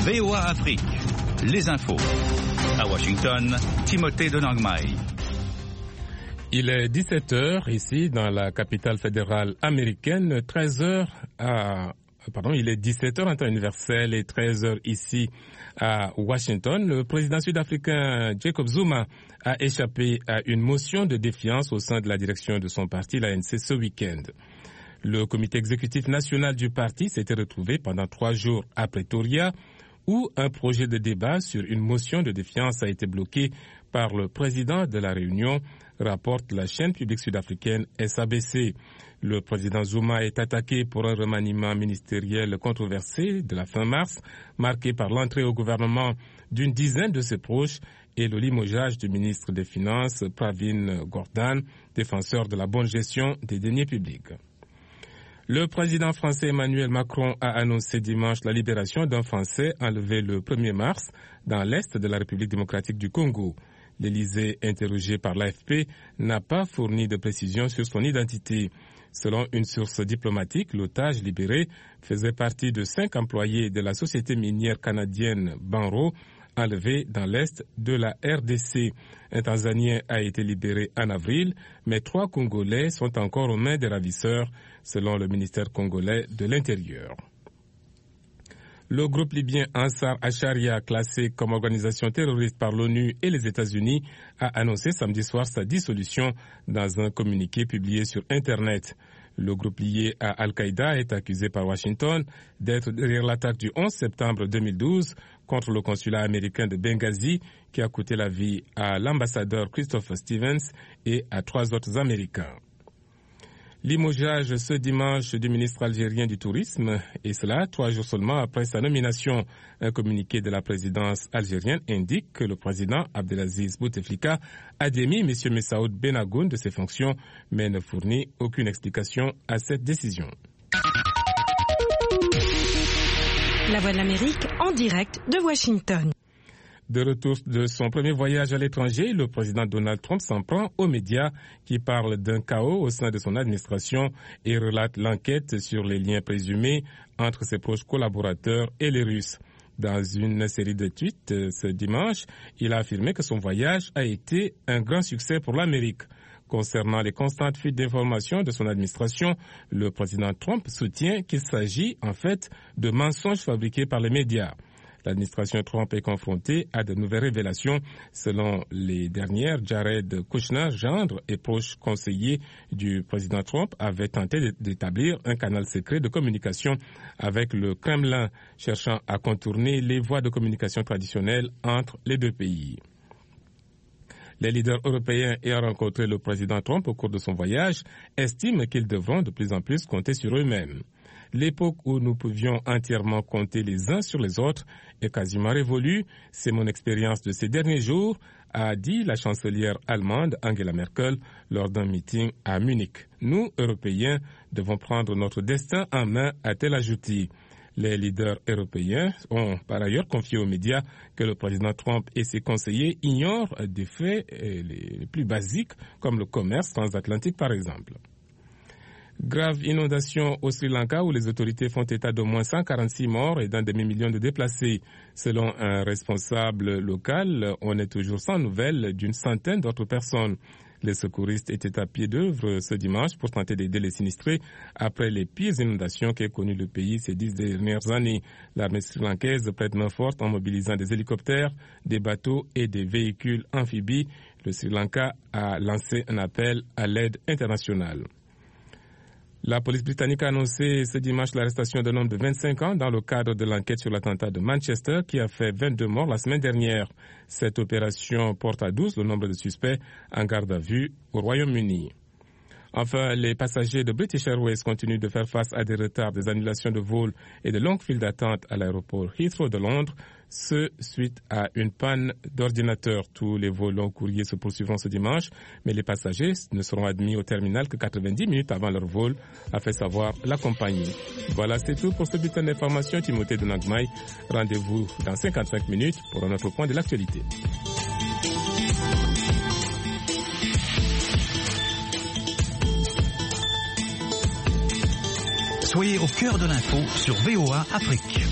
VOA Afrique, les infos. À Washington, Timothée de Nangmai. Il est 17h ici dans la capitale fédérale américaine, il est 17h en temps universel et 13h ici à Washington. Le président sud-africain Jacob Zuma a échappé à une motion de défiance au sein de la direction de son parti, l'ANC, ce week-end. Le comité exécutif national du parti s'était retrouvé pendant 3 jours à Pretoria, où un projet de débat sur une motion de défiance a été bloqué par le président de la Réunion, rapporte la chaîne publique sud-africaine SABC. Le président Zuma est attaqué pour un remaniement ministériel controversé de la fin mars, marqué par l'entrée au gouvernement d'une dizaine de ses proches et le limogeage du ministre des Finances, Pravin Gordhan, défenseur de la bonne gestion des deniers publics. Le président français Emmanuel Macron a annoncé dimanche la libération d'un Français enlevé le 1er mars dans l'est de la République démocratique du Congo. L'Élysée, interrogé par l'AFP, n'a pas fourni de précisions sur son identité. Selon une source diplomatique, l'otage libéré faisait partie de 5 employés de la société minière canadienne Banro, enlevé dans l'est de la RDC. Un Tanzanien a été libéré en avril, mais 3 Congolais sont encore aux mains des ravisseurs, selon le ministère congolais de l'Intérieur. Le groupe libyen Ansar al-Sharia, classé comme organisation terroriste par l'ONU et les États-Unis, a annoncé samedi soir sa dissolution dans un communiqué publié sur Internet. Le groupe lié à Al-Qaïda est accusé par Washington d'être derrière l'attaque du 11 septembre 2012 contre le consulat américain de Benghazi qui a coûté la vie à l'ambassadeur Christopher Stevens et à 3 autres Américains. Limogeage ce dimanche du ministre algérien du Tourisme, et cela 3 jours seulement après sa nomination. Un communiqué de la présidence algérienne indique que le président Abdelaziz Bouteflika a démis M. Messaoud Benagoun de ses fonctions, mais ne fournit aucune explication à cette décision. La Voix de l'Amérique en direct de Washington. De retour de son premier voyage à l'étranger, le président Donald Trump s'en prend aux médias qui parlent d'un chaos au sein de son administration et relate l'enquête sur les liens présumés entre ses proches collaborateurs et les Russes. Dans une série de tweets ce dimanche, il a affirmé que son voyage a été un grand succès pour l'Amérique. Concernant les constantes fuites d'informations de son administration, le président Trump soutient qu'il s'agit en fait de mensonges fabriqués par les médias. L'administration Trump est confrontée à de nouvelles révélations. Selon les dernières, Jared Kushner, gendre et proche conseiller du président Trump, avait tenté d'établir un canal secret de communication avec le Kremlin, cherchant à contourner les voies de communication traditionnelles entre les deux pays. Les leaders européens ayant rencontré le président Trump au cours de son voyage estiment qu'ils devront de plus en plus compter sur eux-mêmes. L'époque où nous pouvions entièrement compter les uns sur les autres est quasiment révolue. C'est mon expérience de ces derniers jours, a dit la chancelière allemande Angela Merkel lors d'un meeting à Munich. Nous, Européens, devons prendre notre destin en main, a-t-elle ajouté. Les leaders européens ont par ailleurs confié aux médias que le président Trump et ses conseillers ignorent des faits les plus basiques comme le commerce transatlantique par exemple. Grave inondation au Sri Lanka où les autorités font état d'au moins 146 morts et d'un demi-million de déplacés. Selon un responsable local, on est toujours sans nouvelles d'une centaine d'autres personnes. Les secouristes étaient à pied d'œuvre ce dimanche pour tenter d'aider les sinistrés après les pires inondations qu'a connues le pays ces 10 dernières années. L'armée sri-lankaise prête main forte en mobilisant des hélicoptères, des bateaux et des véhicules amphibies. Le Sri Lanka a lancé un appel à l'aide internationale. La police britannique a annoncé ce dimanche l'arrestation d'un homme de 25 ans dans le cadre de l'enquête sur l'attentat de Manchester qui a fait 22 morts la semaine dernière. Cette opération porte à 12 le nombre de suspects en garde à vue au Royaume-Uni. Enfin, les passagers de British Airways continuent de faire face à des retards, des annulations de vols et de longues files d'attente à l'aéroport Heathrow de Londres, ce suite à une panne d'ordinateur. Tous les vols long courriers se poursuivront ce dimanche, mais les passagers ne seront admis au terminal que 90 minutes avant leur vol, a fait savoir la compagnie. Voilà, c'est tout pour ce bulletin d'information. Timothée de Nangmai. Rendez-vous dans 55 minutes pour un autre point de l'actualité. Soyez au cœur de l'info sur VOA Afrique.